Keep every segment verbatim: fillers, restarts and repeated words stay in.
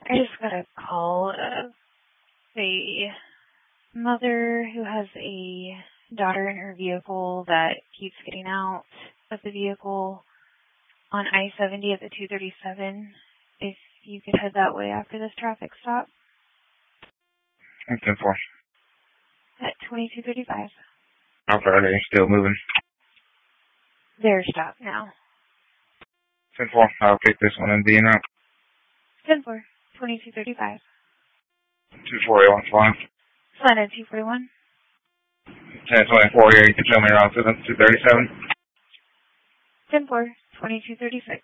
I just got a call of a mother who has a daughter in her vehicle that keeps getting out of the vehicle on I seventy at the two thirty-seven. If you could head that way after this traffic stop. What's ten four? At twenty-two thirty-five. How far are they still moving? They're stopped now. ten four, I'll pick this one and be in route. ten four, twenty-two thirty-five. two forty-one, flying. Flight at two forty-one. ten twenty-four here, you can tell me around to the two thirty-seven. ten four, twenty-two thirty-six.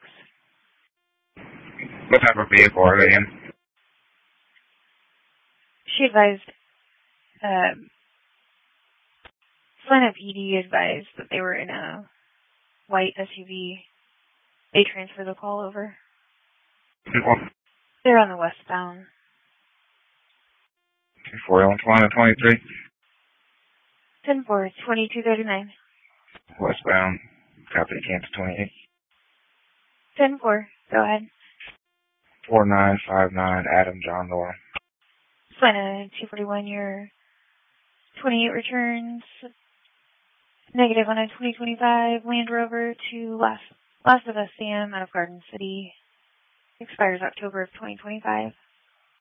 What type of vehicle are they in? She advised, um, Flint P D advised that they were in a white S U V. They transferred the call over. They're on the westbound. two forty-one, flying at twenty-three. ten four, twenty-two thirty-nine. Westbound, copy, Kansas twenty-eight. ten four, go ahead. four nine five nine, Adam John Laura. Flint two forty-one, your twenty-eight returns. Negative on a twenty twenty-five Land Rover to Las, Las Vegas Sam out of Garden City. Expires October of twenty twenty-five.